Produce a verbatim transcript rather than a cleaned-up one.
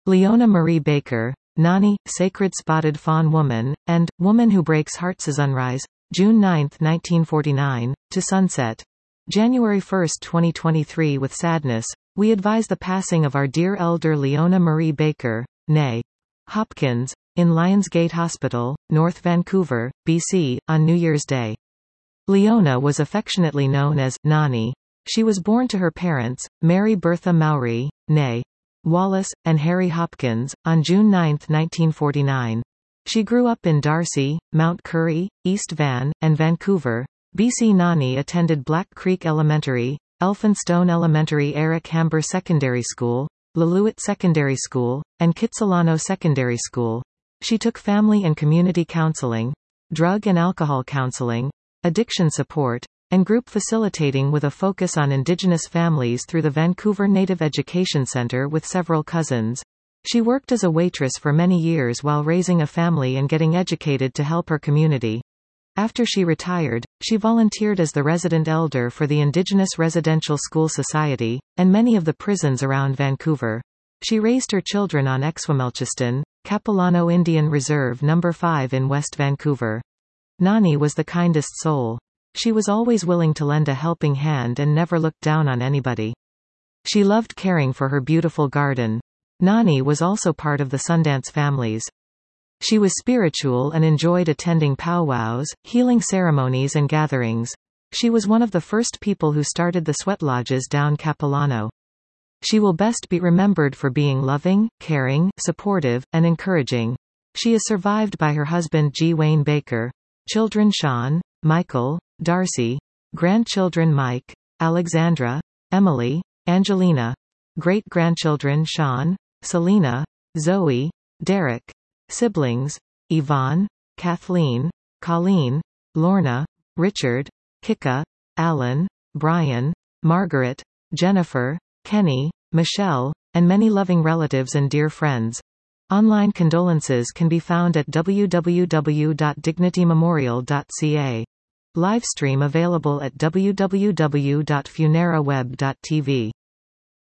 Leona Marie Baker, Nani, Sacred Spotted Fawn Woman, and Woman Who Breaks Hearts. Sunrise, June ninth nineteen forty-nine, to sunset, January first twenty twenty-three. With sadness, we advise the passing of our dear elder Leona Marie Baker, née Hopkins, in Lionsgate Hospital, North Vancouver, B C, on New Year's Day. Leona was affectionately known as Nani. She was born to her parents, Mary Bertha Mowry, née Wallace, and Harry Hopkins, on June ninth nineteen forty-nine. She grew up in Darcy, Mount Currie, East Van, and Vancouver, B C. Nani attended Black Creek Elementary, Elphinstone Elementary, Eric Hamber Secondary School, Lillooet Secondary School, and Kitsilano Secondary School. She took family and community counseling, drug and alcohol counseling, addiction support, and group facilitating with a focus on Indigenous families through the Vancouver Native Education Centre with several cousins. She worked as a waitress for many years while raising a family and getting educated to help her community. After she retired, she volunteered as the resident elder for the Indigenous Residential School Society, and many of the prisons around Vancouver. She raised her children on Esquimilchiston, Capilano Indian Reserve number five in West Vancouver. Nani was the kindest soul. She was always willing to lend a helping hand and never looked down on anybody. She loved caring for her beautiful garden. Nani was also part of the Sundance families. She was spiritual and enjoyed attending powwows, healing ceremonies and gatherings. She was one of the first people who started the sweat lodges down Capilano. She will best be remembered for being loving, caring, supportive, and encouraging. She is survived by her husband G. Wayne Baker, children Sean, Michael, Darcy, grandchildren Mike, Alexandra, Emily, Angelina, great-grandchildren Sean, Selena, Zoe, Derek, siblings, Yvonne, Kathleen, Colleen, Lorna, Richard, Kika, Alan, Brian, Margaret, Jennifer, Kenny, Michelle, and many loving relatives and dear friends. Online condolences can be found at w w w dot dignity memorial dot c a. Livestream available at w w w dot funeraweb dot t v.